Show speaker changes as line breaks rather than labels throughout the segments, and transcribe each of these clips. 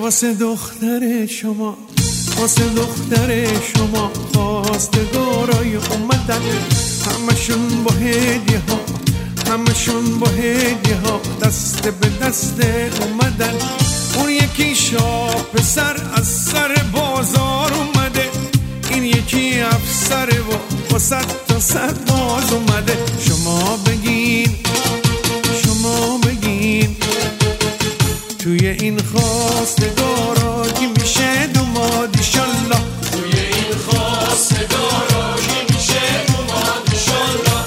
واسه دختر شما، واسه دختر شما خواستگارای اومدن، همشون با هدیه ها، همشون با هدیه ها دست به دست اومدن. اون یکی شاه پسر از سر بازار اومده، این یکی افسر و صد تا سرباز اومده. شما بگین، شما بگین توی این خواستگارا کی میشه دوماد ایشالله،
توی این خواستگارا کی میشه دوماد ایشالله.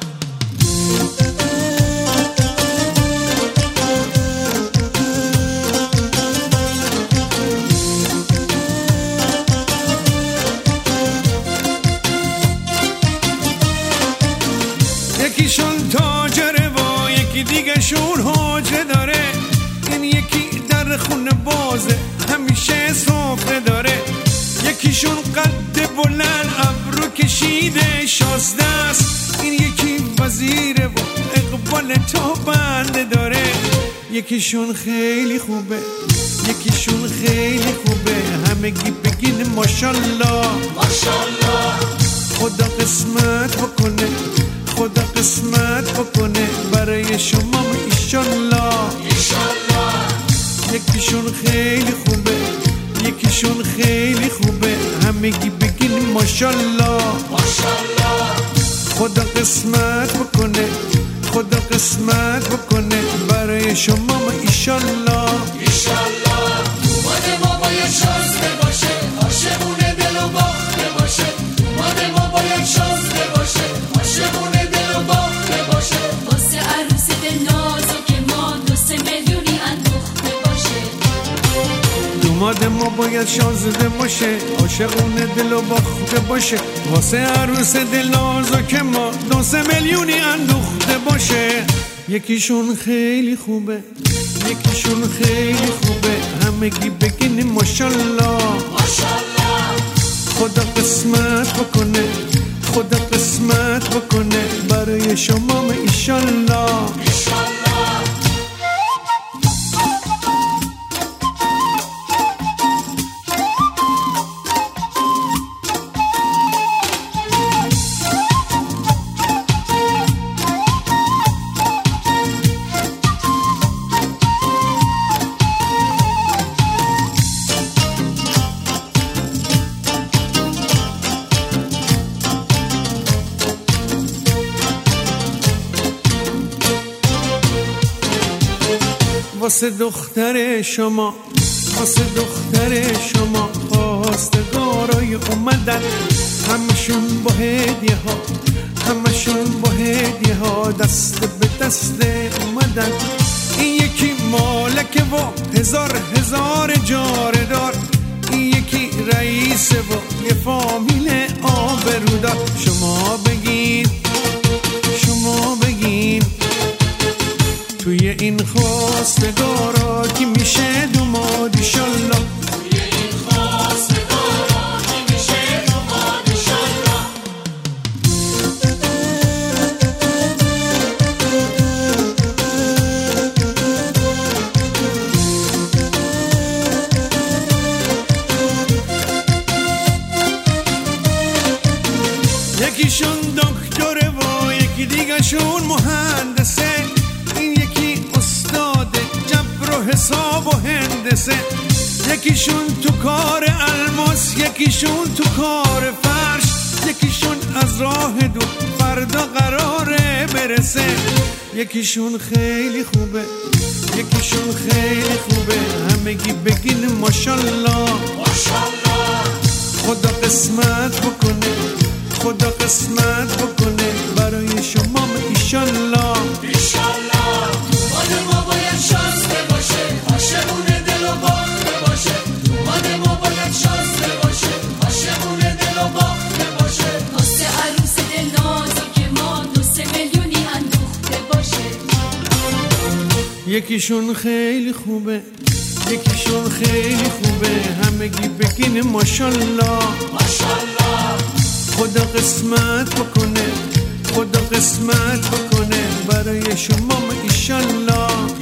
یکیشون تاجره و یکی دیگه شون حاجه داره، این یکی در خونه بازه همیشه سفره داره. یکیشون قد بلند ابرو کشیده شازده است، این یکی وزیره و اقبال تا بنده داره. یکیشون خیلی خوبه، یکیشون خیلی خوبه، همگی بگین ماشالله
ماشالله.
خدا قسمت بکنه، خدا قسمت بکنه برای شما ایشالله
ایشالله.
یکیشون خیلی خوبه، یکیشون خیلی خوبه، همگی بگین ماشالله
ماشالله.
خدا قسمت بکنه، خدا قسمت بکنه برای شما ایشالله
ایشالله. دوماد ما باید شازده باشه، عاشقونه دل و باخته باشه. دوماد ما باید شازده باشه، عاشقونه دل و باخته باشه.
واسه عروس دل نازک ما 2 میلیونی اندوخته باشه.
دوماد ما باید شازده باشه، عاشقونه دل و باخته باشه. واسه عروس دل نازک ما 2 میلیونی اندوخته باشه. یکیشون خیلی خوبه، یکیشون خیلی خوبه، همگی بگین ماشالله
ماشالله.
خدا قسمت بکنه، خدا قسمت بکنه برای شما ایشالله
ایشالله.
واسه دختر شما، واسه دختر شما خواستگارای اومدن، همشون با هدیه ها، همشون با هدیه ها دست به دست اومدن. این یکی مالکه و هزار جاره دار، این یکی رئیسه و یه فامیل آبرودار. شما بگین، شما بگین توی این خواستگارا کی میشه دوماد ایشالله،
توی این خواستگارا کی میشه دوماد ایشالله.
یکیشون دکتره و یکی دیگه شون مهندسه، این یکی استاد جبر و حساب و هندسه. یکیشون تو کار الماس، یکیشون تو کار فرش، یکیشون از راه دور فردا قراره برسه. یکیشون خیلی خوبه، یکیشون خیلی خوبه، همگی بگین ماشالله
ماشالله.
خدا قسمت بکنه، خدا قسمت بکنه برای شما ایشالله
ایشالله. دوماد ما باید شازده باشه، عاشقونه دل و باخته باشه. دوماد ما باید شازده باشه، عاشقونه دل و باخته باشه.
واسه عروس دل نازک ما 2 میلیونی اندوخته باشه.
یکیشون خیلی خوبه، یکیشون خیلی خوبه، همگی بگین ماشالله
ماشالله.
خدا قسمت بکنه، خدا قسمت بکنه برای شما ایشالله